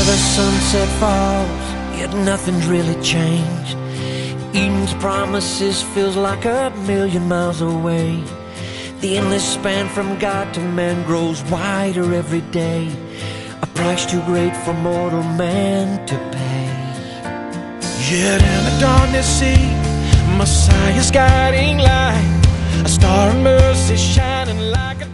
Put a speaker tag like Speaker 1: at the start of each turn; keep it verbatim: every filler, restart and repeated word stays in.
Speaker 1: the sunset falls, yet nothing's really changed. Eden's promises feels like a million miles away. The endless span from God to man grows wider every day, a price too great for mortal man to pay. Yet in the darkness see Messiah's guiding light, a star of mercy shining like a